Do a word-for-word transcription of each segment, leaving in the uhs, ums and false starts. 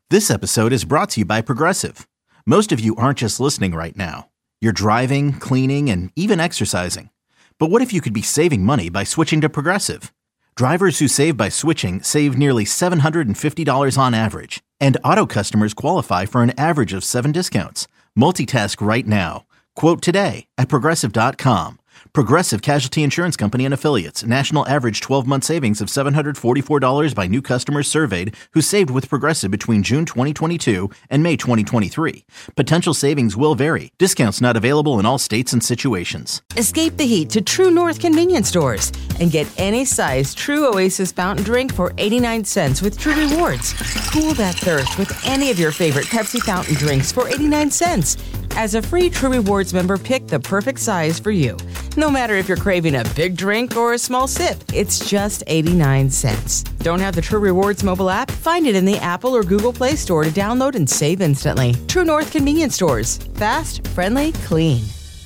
This episode is brought to you by Progressive. Most of you aren't just listening right now. You're driving, cleaning, and even exercising. But what if you could be saving money by switching to Progressive? Drivers who save by switching save nearly seven hundred fifty dollars on average. And auto customers qualify for an average of seven discounts. Multitask right now. Quote today at Progressive dot com. Progressive Casualty Insurance Company and Affiliates. National average twelve-month savings of seven hundred forty-four dollars by new customers surveyed who saved with Progressive between June twenty twenty-two and May twenty twenty-three. Potential savings will vary. Discounts not available in all states and situations. Escape the heat to True North convenience stores and get any size True Oasis fountain drink for eighty-nine cents with True Rewards. Cool that thirst with any of your favorite Pepsi fountain drinks for eighty-nine cents. As a free True Rewards member, pick the perfect size for you. No matter if you're craving a big drink or a small sip, it's just eighty-nine cents. Don't have the True Rewards mobile app? Find it in the Apple or Google Play Store to download and save instantly. True North convenience stores. Fast, friendly, clean.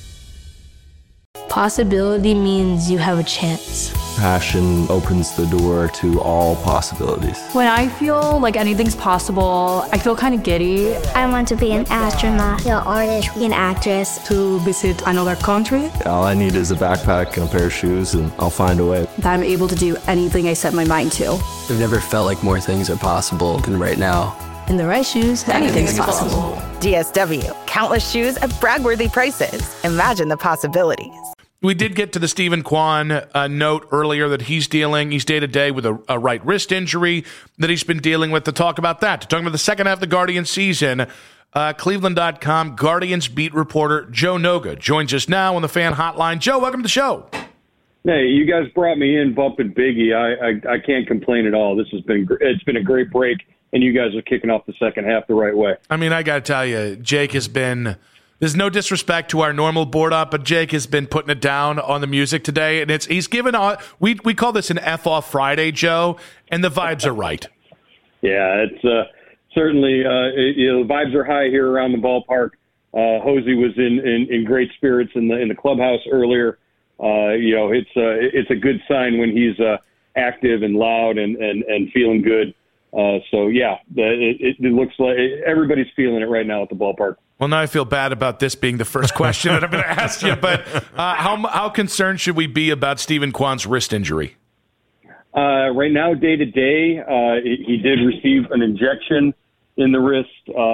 Possibility means you have a chance. Passion opens the door to all possibilities. When I feel like anything's possible, I feel kind of giddy. I want to be an astronaut, an artist, an actress. To visit another country. All I need is a backpack and a pair of shoes, and I'll find a way. That I'm able to do anything I set my mind to. I've never felt like more things are possible than right now. In the right shoes, anything's, anything's possible. possible. D S W, countless shoes at brag-worthy prices. Imagine the possibilities. We did get to the Steven Kwan uh, note earlier that he's dealing, he's day-to-day with a, a right wrist injury that he's been dealing with. To talk about that, to talk about the second half of the Guardians season, uh, Cleveland dot com Guardians beat reporter Joe Noga joins us now on the Fan Hotline. Joe, welcome to the show. Hey, you guys brought me in bumping Biggie. I, I, I can't complain at all. This has been it's been a great break, and you guys are kicking off the second half the right way. I mean, I got to tell you, Jake has been... There's no disrespect to our normal board up, but Jake has been putting it down on the music today, and it's he's given all, we we call this an F off Friday, Joe, and the vibes are right. Yeah, it's uh, certainly uh, it, you know, the vibes are high here around the ballpark. Uh, Hosey was in, in, in great spirits in the in the clubhouse earlier. Uh, you know, it's uh, it's a good sign when he's uh, active and loud and, and, and feeling good. Uh, so yeah, it, it, it looks like everybody's feeling it right now at the ballpark. Well, now I feel bad about this being the first question that I'm going to ask you, but uh, how how concerned should we be about Steven Kwan's wrist injury? Uh, right now, day to day, uh, he did receive an injection in the wrist,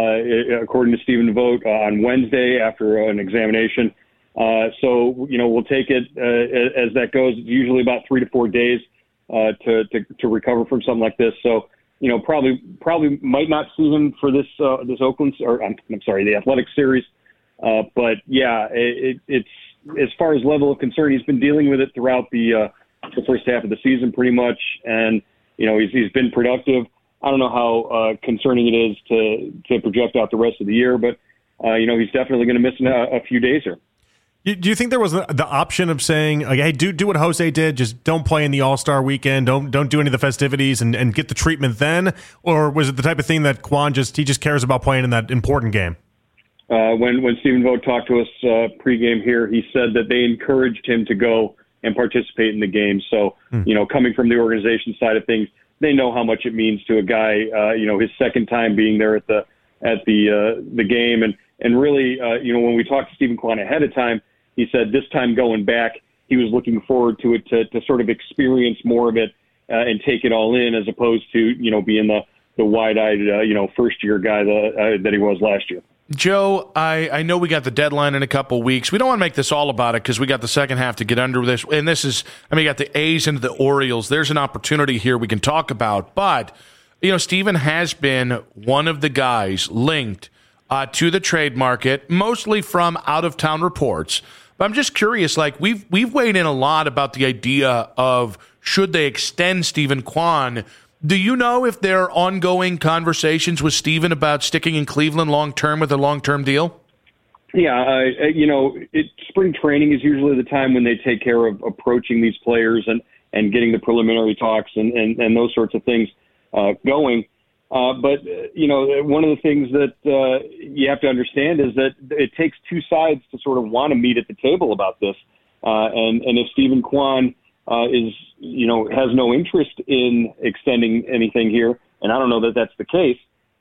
uh, according to Stephen Vogt, uh, on Wednesday after an examination. Uh, so, you know, we'll take it uh, as that goes. It's usually about three to four days uh, to, to to recover from something like this. So, you know, probably probably might not see him for this uh, this Oakland or I'm, I'm sorry, the Athletic series. Uh, but yeah, it, it's as far as level of concern, he's been dealing with it throughout the uh, the first half of the season, pretty much, and you know he's he's been productive. I don't know how uh, concerning it is to to project out the rest of the year, but uh, you know he's definitely going to miss a, a few days here. Do you think there was the option of saying, like, hey, do do what Jose did, just don't play in the All-Star weekend, don't don't do any of the festivities and, and get the treatment then? Or was it the type of thing that Kwan just he just cares about playing in that important game? Uh, when when Stephen Vogt talked to us uh, pregame here, he said that they encouraged him to go and participate in the game. So, hmm. you know, coming from the organization side of things, they know how much it means to a guy, uh, you know, his second time being there at the at the uh, the game. And, and really, uh, you know, when we talked to Steven Kwan ahead of time, he said this time going back, he was looking forward to it to, to sort of experience more of it uh, and take it all in, as opposed to, you know, being the, the wide-eyed, uh, you know, first-year guy that, uh, that he was last year. Joe, I, I know we got the deadline in a couple weeks. We don't want to make this all about it because we got the second half to get under this. And this is, I mean, you got the A's and the Orioles. There's an opportunity here we can talk about. But, you know, Steven has been one of the guys linked uh, to the trade market, mostly from out-of-town reports. But I'm just curious, like, we've we've weighed in a lot about the idea of should they extend Steven Kwan. Do you know if there are ongoing conversations with Steven about sticking in Cleveland long-term with a long-term deal? Yeah, uh, you know, it, spring training is usually the time when they take care of approaching these players and, and getting the preliminary talks and, and, and those sorts of things uh, going. Uh, but, uh, you know, one of the things that uh, you have to understand is that it takes two sides to sort of want to meet at the table about this. Uh, and, and if Steven Kwan uh, is, you know, has no interest in extending anything here, and I don't know that that's the case,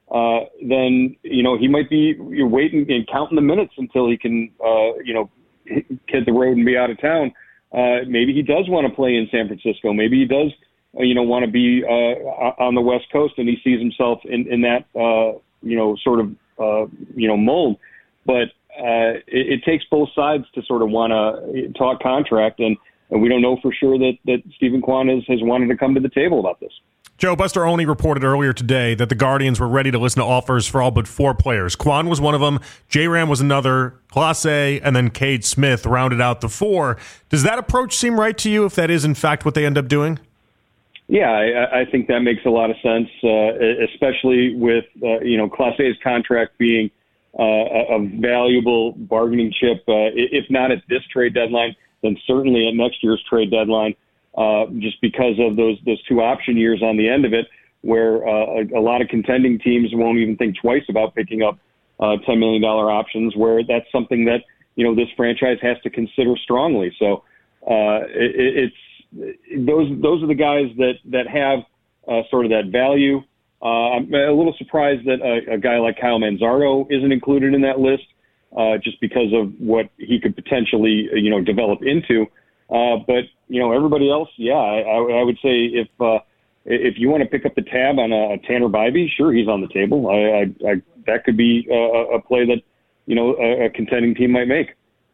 uh, then, you know, he might be you're waiting and counting the minutes until he can, uh, you know, hit the road and be out of town. Uh, maybe he does want to play in San Francisco. Maybe he does, uh, you know, want to be uh, on the West Coast, and he sees himself in, in that, uh, you know, sort of, uh, you know, mold. But uh, it, it takes both sides to sort of want to talk contract, and, and we don't know for sure that, that Stephen Kwan has, has wanted to come to the table about this. Joe, Buster Olney reported earlier today that the Guardians were ready to listen to offers for all but four players. Kwan was one of them, J-Ram was another, Clase, and then Cade Smith rounded out the four. Does that approach seem right to you if that is, in fact, what they end up doing? Yeah, I, I think that makes a lot of sense, uh, especially with, uh, you know, Clase's contract being uh, a, a valuable bargaining chip, uh, if not at this trade deadline, then certainly at next year's trade deadline. Uh, just because of those those two option years on the end of it, where uh, a, a lot of contending teams won't even think twice about picking up uh, ten million dollars options, where that's something that, you know, this franchise has to consider strongly. So uh, it, it's those those are the guys that, that have uh, sort of that value. Uh, I'm a little surprised that a, a guy like Kyle Manzardo isn't included in that list, uh, just because of what he could potentially, you know, develop into. Uh, but, you know, everybody else, yeah, I, I would say if uh, if you want to pick up the tab on a, a Tanner Bybee, sure, he's on the table. I, I, I, that could be a, a play that, you know, a, a contending team might make.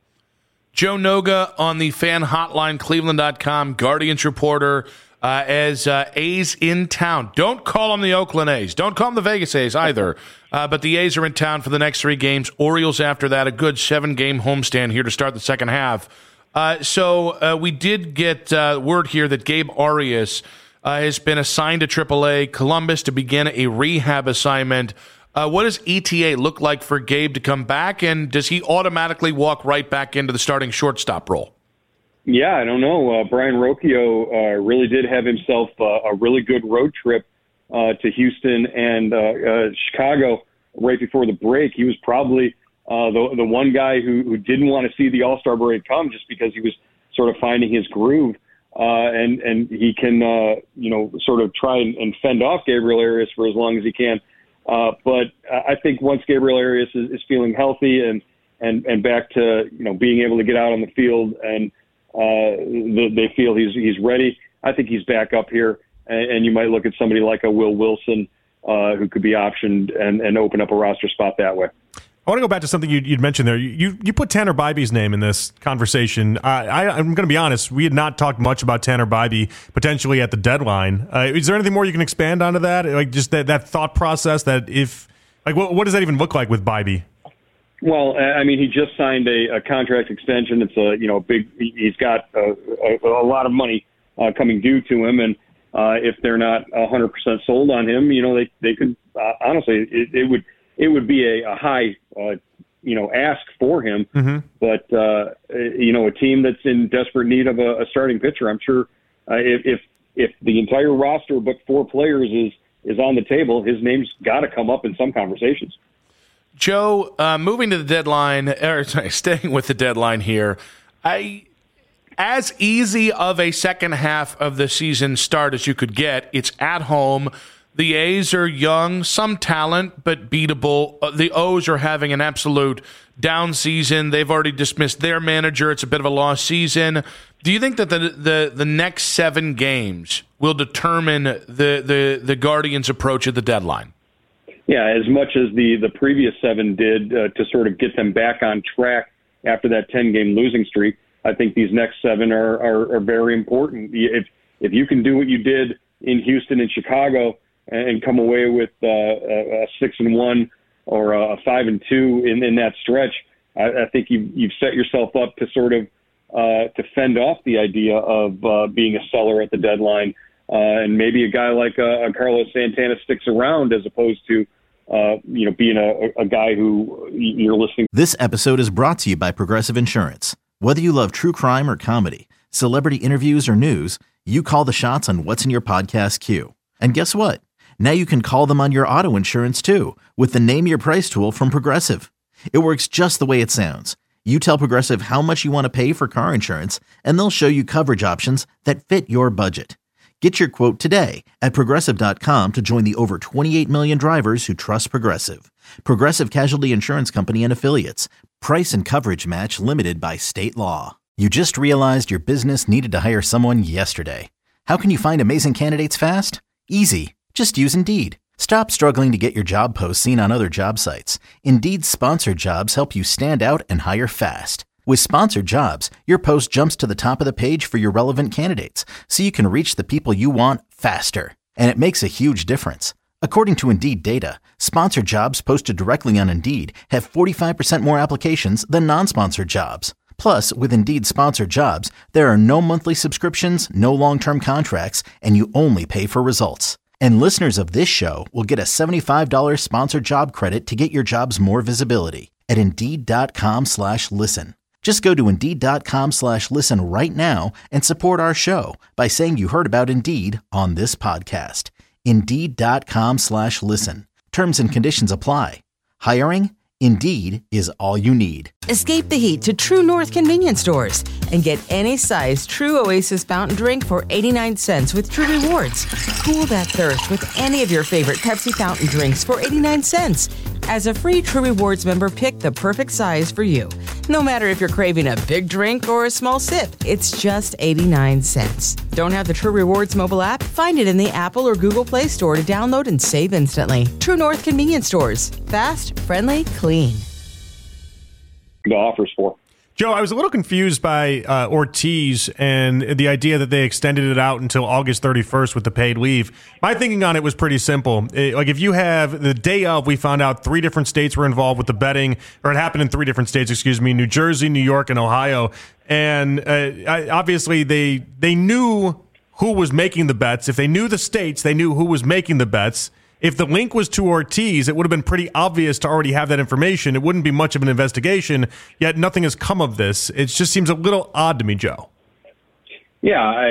Joe Noga on the fan hotline, Cleveland dot com, Guardians reporter, uh, as uh, A's in town. Don't call them the Oakland A's. Don't call them the Vegas A's either. Uh, but the A's are in town for the next three games. Orioles after that, a good seven-game homestand here to start the second half. Uh, so uh, we did get uh, word here that Gabe Arias uh, has been assigned to triple A Columbus to begin a rehab assignment. Uh, what does E T A look like for Gabe to come back, and does he automatically walk right back into the starting shortstop role? Yeah, I don't know. Uh, Brian Rocchio uh, really did have himself uh, a really good road trip uh, to Houston and uh, uh, Chicago right before the break. He was probably Uh, the the one guy who, who didn't want to see the All-Star break come just because he was sort of finding his groove, uh, and and he can uh, you know sort of try and, and fend off Gabriel Arias for as long as he can. Uh, but I think once Gabriel Arias is, is feeling healthy and, and and back to you know being able to get out on the field and uh, the, they feel he's he's ready, I think he's back up here, and, and you might look at somebody like a Will Wilson uh, who could be optioned and, and open up a roster spot that way. I want to go back to something you'd, you'd mentioned there. You you put Tanner Bybee's name in this conversation. Uh, I, I'm going to be honest. We had not talked much about Tanner Bybee potentially at the deadline. Uh, is there anything more you can expand onto that? Like just that, that thought process that if like what, what does that even look like with Bybee? Well, I mean, he just signed a, a contract extension. It's a you know big. He's got a, a, a lot of money uh, coming due to him, and uh, if they're not one hundred percent sold on him, you know they they could uh, honestly it, it would. It would be a, a high, uh, you know, ask for him. Mm-hmm. But, uh, you know, a team that's in desperate need of a, a starting pitcher, I'm sure uh, if, if if the entire roster but four players is, is on the table, his name's got to come up in some conversations. Joe, uh, moving to the deadline, or sorry, staying with the deadline here, I as easy of a second half of the season start as you could get. It's at home. The A's are young, some talent, but beatable. Uh, the O's are having an absolute down season. They've already dismissed their manager. It's a bit of a lost season. Do you think that the the, the next seven games will determine the, the, the Guardians' approach at the deadline? Yeah, as much as the, the previous seven did uh, to sort of get them back on track after that ten-game losing streak, I think these next seven are, are, are very important. If if you can do what you did in Houston and Chicago and come away with uh, a six and one or a five and two in, in that stretch, I, I think you've, you've set yourself up to sort of uh, to fend off the idea of uh, being a seller at the deadline, uh, and maybe a guy like uh, Carlos Santana sticks around as opposed to uh, you know being a, a guy who you're listening. This episode is brought to you by Progressive Insurance. Whether you love true crime or comedy, celebrity interviews or news, you call the shots on what's in your podcast queue. And guess what? Now you can call them on your auto insurance too with the Name Your Price tool from Progressive. It works just the way it sounds. You tell Progressive how much you want to pay for car insurance, and they'll show you coverage options that fit your budget. Get your quote today at Progressive dot com to join the over twenty-eight million drivers who trust Progressive. Progressive Casualty Insurance Company and Affiliates. Price and coverage match limited by state law. You just realized your business needed to hire someone yesterday. How can you find amazing candidates fast? Easy. Just use Indeed. Stop struggling to get your job posts seen on other job sites. Indeed's sponsored jobs help you stand out and hire fast. With sponsored jobs, your post jumps to the top of the page for your relevant candidates, so you can reach the people you want faster. And it makes a huge difference. According to Indeed data, sponsored jobs posted directly on Indeed have forty-five percent more applications than non-sponsored jobs. Plus, with Indeed sponsored jobs, there are no monthly subscriptions, no long-term contracts, and you only pay for results. And listeners of this show will get a seventy-five dollars sponsored job credit to get your jobs more visibility at Indeed.com slash listen. Just go to Indeed.com slash listen right now and support our show by saying you heard about Indeed on this podcast. Indeed.com slash listen. Terms and conditions apply. Hiring? Indeed is all you need. Escape the heat to True North convenience stores and get any size True Oasis fountain drink for eighty-nine cents with True Rewards. Cool that thirst with any of your favorite Pepsi fountain drinks for eighty-nine cents. As a free True Rewards member, pick the perfect size for you. No matter if you're craving a big drink or a small sip, it's just eighty-nine cents. Don't have the True Rewards mobile app? Find it in the Apple or Google Play Store to download and save instantly. True North convenience stores. Fast, friendly, clean. The offers for. Joe, I was a little confused by uh, Ortiz and the idea that they extended it out until August thirty-first with the paid leave. My thinking on it was pretty simple. It, like if you have the day of, we found out three different states were involved with the betting, or it happened in three different states, excuse me, New Jersey, New York, and Ohio. And uh, I, obviously they they knew who was making the bets. If they knew the states, they knew who was making the bets. If the link was to Ortiz, it would have been pretty obvious to already have that information. It wouldn't be much of an investigation, yet nothing has come of this. It just seems a little odd to me, Joe. Yeah, I,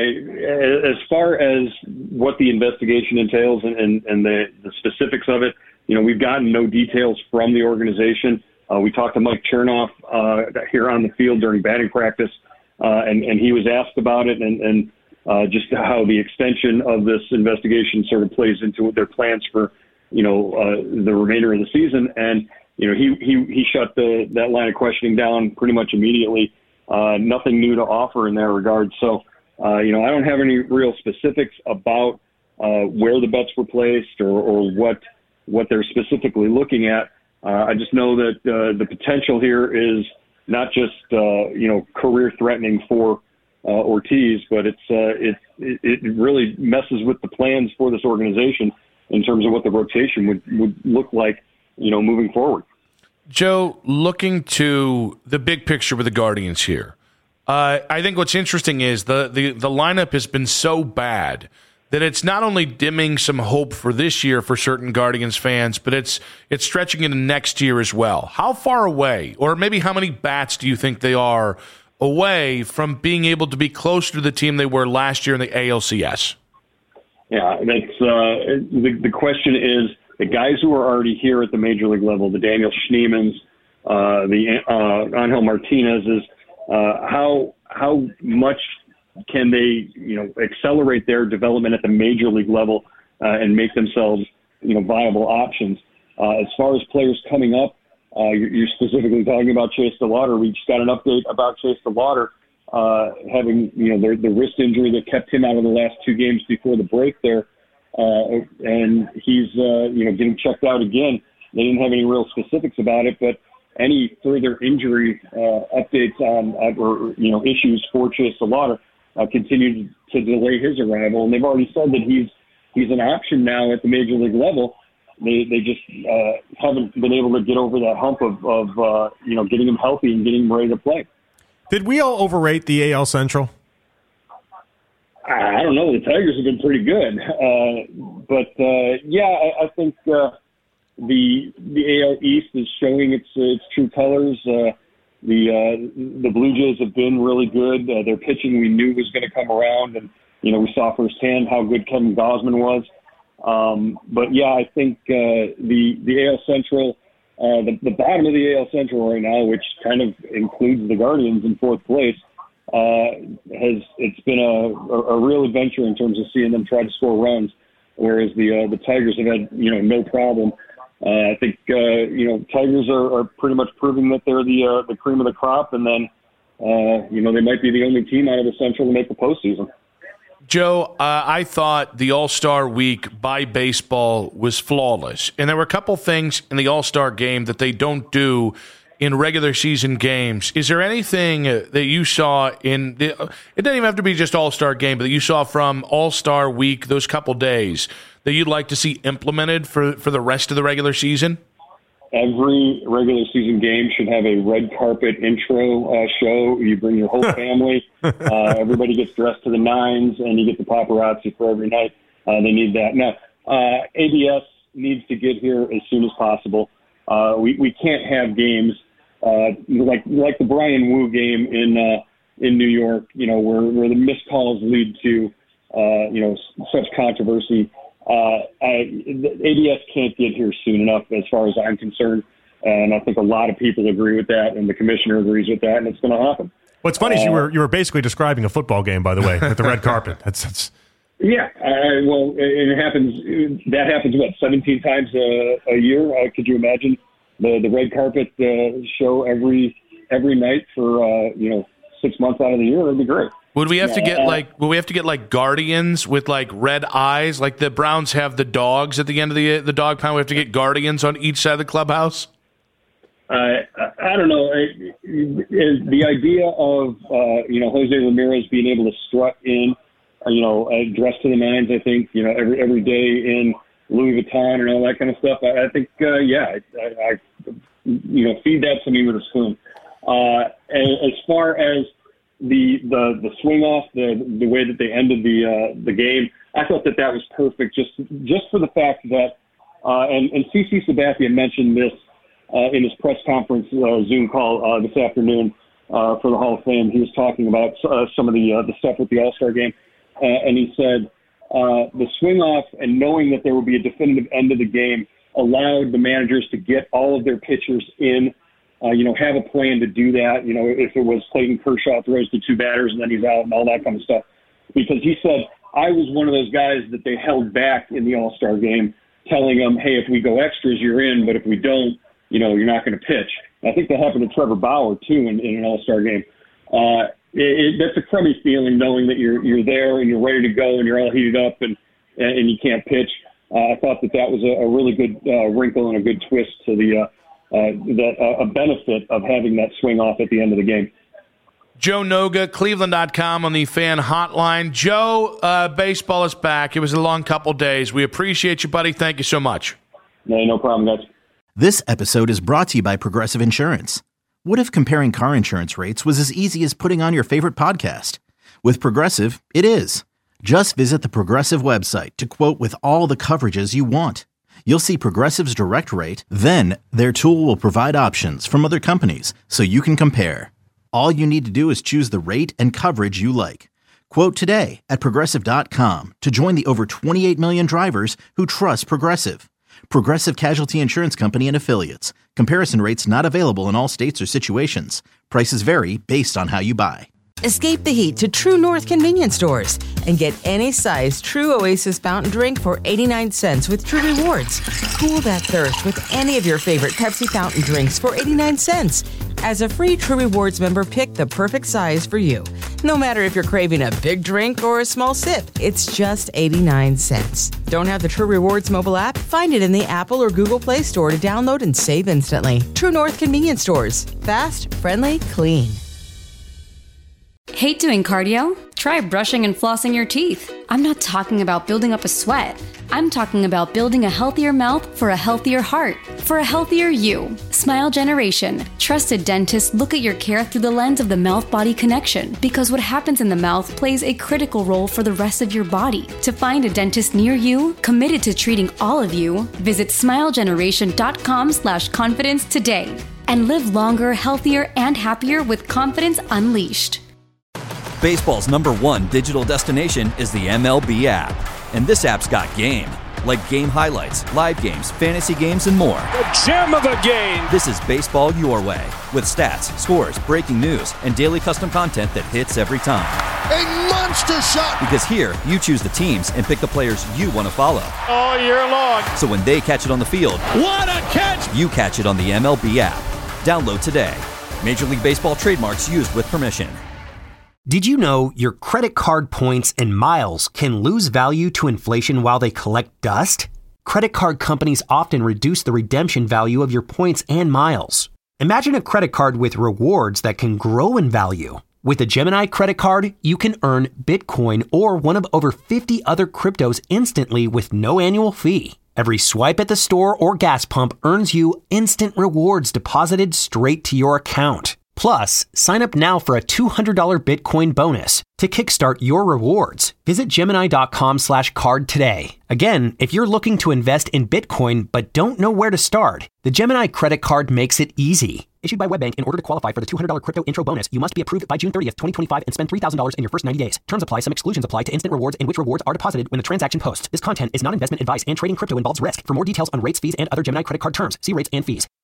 as far as what the investigation entails and, and, and the, the specifics of it, you know, we've gotten no details from the organization. Uh, we talked to Mike Chernoff uh, here on the field during batting practice, uh, and, and he was asked about it and, and Uh, just how the extension of this investigation sort of plays into their plans for, you know, uh, the remainder of the season. And, you know, he, he, he shut the, that line of questioning down pretty much immediately. Uh, nothing new to offer in that regard. So, uh, you know, I don't have any real specifics about uh, where the bets were placed or, or what, what they're specifically looking at. Uh, I just know that uh, the potential here is not just, uh, you know, career threatening for Uh, Ortiz, but it's uh, it, it it really messes with the plans for this organization in terms of what the rotation would, would look like, you know, moving forward. Joe, looking to the big picture with the Guardians here, uh, I think what's interesting is the, the the lineup has been so bad that it's not only dimming some hope for this year for certain Guardians fans, but it's it's stretching into next year as well. How far away, or maybe how many bats do you think they are away from being able to be closer to the team they were last year in the A L C S? Yeah, that's uh, the, the question is the guys who are already here at the major league level, the Daniel Schneemans, uh, the uh, Angel Martinez's, uh, how how much can they, you know, accelerate their development at the major league level uh, and make themselves, you know, viable options? Uh, as far as players coming up, Uh, you're specifically talking about Chase DeLauter. We just got an update about Chase DeLauter uh, having, you know, the, the wrist injury that kept him out of the last two games before the break there, uh, and he's, uh, you know, getting checked out again. They didn't have any real specifics about it, but any further injury uh, updates on uh, or you know issues for Chase DeLauter uh, continue to delay his arrival, and they've already said that he's he's an option now at the major league level. They they just uh, haven't been able to get over that hump of, of uh, you know, getting him healthy and getting him ready to play. Did we all overrate the A L Central? I don't know. The Tigers have been pretty good. Uh, but, uh, yeah, I, I think uh, the the A L East is showing its its true colors. Uh, the uh, the Blue Jays have been really good. Uh, their pitching we knew was going to come around, and, you know, we saw firsthand how good Kevin Gausman was. Um, but yeah, I think uh, the the A L Central, uh, the, the bottom of the A L Central right now, which kind of includes the Guardians in fourth place, uh, has it's been a, a, a real adventure in terms of seeing them try to score runs, whereas the uh, the Tigers have had you know no problem. Uh, I think uh, you know Tigers are, are pretty much proving that they're the uh, the cream of the crop, and then uh, you know they might be the only team out of the Central to make the postseason. Joe, uh, I thought the All-Star Week by baseball was flawless, and there were a couple things in the All-Star game that they don't do in regular season games. Is there anything that you saw in the, it doesn't even have to be just All-Star game, but that you saw from All-Star Week, those couple days, that you'd like to see implemented for, for the rest of the regular season? Every regular season game should have a red carpet intro uh, show. You bring your whole family. uh, everybody gets dressed to the nines, and you get the paparazzi for every night. Uh, they need that. Now, uh, A B S needs to get here as soon as possible. Uh, we, we can't have games uh, like like the Brian Wu game in uh, in New York, you know, where, where the missed calls lead to, uh, you know, such controversy. Uh, I, A B S can't get here soon enough as far as I'm concerned. And I think a lot of people agree with that, and the commissioner agrees with that, and it's going to happen. What's funny uh, is you were you were basically describing a football game, by the way, with the red carpet. That's, that's yeah. Uh, well, it happens. That happens what seventeen times a, a year. Uh, could you imagine the the red carpet uh, show every every night for uh, you know six months out of the year? That'd be great. Would we have yeah, to get uh, like? Would we have to get like guardians with like red eyes, like the Browns have the dogs at the end of the the dog pound? We have to get guardians on each side of the clubhouse. Uh, I, I don't know. It, it, the idea of uh, you know Jose Ramirez being able to strut in, uh, you know, uh, dressed to the nines. I think you know every every day in Louis Vuitton and all that kind of stuff. I, I think uh, yeah, I, I, I you know feed that to me with a spoon. Uh, as far as The, the the swing off, the the way that they ended the uh, the game, I thought that that was perfect. Just just for the fact that, uh, and and C C Sabathia mentioned this uh, in his press conference uh, Zoom call uh, this afternoon uh, for the Hall of Fame. He was talking about uh, some of the uh, the stuff with the All-Star game, uh, and he said uh, the swing off and knowing that there would be a definitive end of the game allowed the managers to get all of their pitchers in. Uh, you know, have a plan to do that. You know, if it was Clayton Kershaw throws the two batters and then he's out and all that kind of stuff. Because he said, I was one of those guys that they held back in the All-Star game, telling them, hey, if we go extras, you're in, but if we don't, you know, you're not going to pitch. And I think that happened to Trevor Bauer, too, in, in an All-Star game. Uh, it, it, that's a crummy feeling, knowing that you're you're there and you're ready to go and you're all heated up and, and, and you can't pitch. Uh, I thought that that was a, a really good uh, wrinkle and a good twist to the uh, Uh, that uh, a benefit of having that swing off at the end of the game. Joe Noga, Cleveland dot com on the fan hotline. Joe, uh, baseball is back. It was a long couple days. We appreciate you, buddy. Thank you so much. No, no problem, guys. This episode is brought to you by Progressive Insurance. What if comparing car insurance rates was as easy as putting on your favorite podcast? With Progressive, it is. Just visit the Progressive website to quote with all the coverages you want. You'll see Progressive's direct rate, then their tool will provide options from other companies so you can compare. All you need to do is choose the rate and coverage you like. Quote today at Progressive dot com to join the over twenty-eight million drivers who trust Progressive. Progressive Casualty Insurance Company and Affiliates. Comparison rates not available in all states or situations. Prices vary based on how you buy. Escape the heat to True North convenience stores and get any size True Oasis fountain drink for eighty-nine cents with True Rewards. Cool that thirst with any of your favorite Pepsi fountain drinks for eighty-nine cents. As a free True Rewards member, pick the perfect size for you. No matter if you're craving a big drink or a small sip, it's just eighty-nine cents. Don't have the True Rewards mobile app? Find it in the Apple or Google Play Store to download and save instantly. True North convenience stores. Fast, friendly, clean. Hate doing cardio? Try brushing and flossing your teeth. I'm not talking about building up a sweat. I'm talking about building a healthier mouth for a healthier heart, for a healthier you. Smile Generation. Trusted dentists look at your care through the lens of the mouth-body connection, because what happens in the mouth plays a critical role for the rest of your body. To find a dentist near you, committed to treating all of you, visit smilegeneration.com slash confidence today. And live longer, healthier, and happier with confidence unleashed. Baseball's number one digital destination is the M L B app. And this app's got game. like game highlights, live games, fantasy games, and more. The gem of the game! This is baseball your way, with stats, scores, breaking news, and daily custom content that hits every time. A monster shot! Because here, you choose the teams and pick the players you want to follow. All year long. So when they catch it on the field, what a catch! You catch it on the M L B app. Download today. Major League Baseball trademarks used with permission. Did you know your credit card points and miles can lose value to inflation while they collect dust? Credit card companies often reduce the redemption value of your points and miles. Imagine a credit card with rewards that can grow in value. With a Gemini credit card, you can earn Bitcoin or one of over fifty other cryptos instantly with no annual fee. Every swipe at the store or gas pump earns you instant rewards deposited straight to your account. Plus, sign up now for a two hundred dollars Bitcoin bonus to kickstart your rewards. Visit Gemini.com slash card today. Again, if you're looking to invest in Bitcoin but don't know where to start, the Gemini credit card makes it easy. Issued by WebBank, in order to qualify for the two hundred dollars crypto intro bonus, you must be approved by June thirtieth, twenty twenty-five and spend three thousand dollars in your first ninety days. Terms apply. Some exclusions apply to instant rewards in which rewards are deposited when the transaction posts. This content is not investment advice and trading crypto involves risk. For more details on rates, fees, and other Gemini credit card terms, see rates and fees.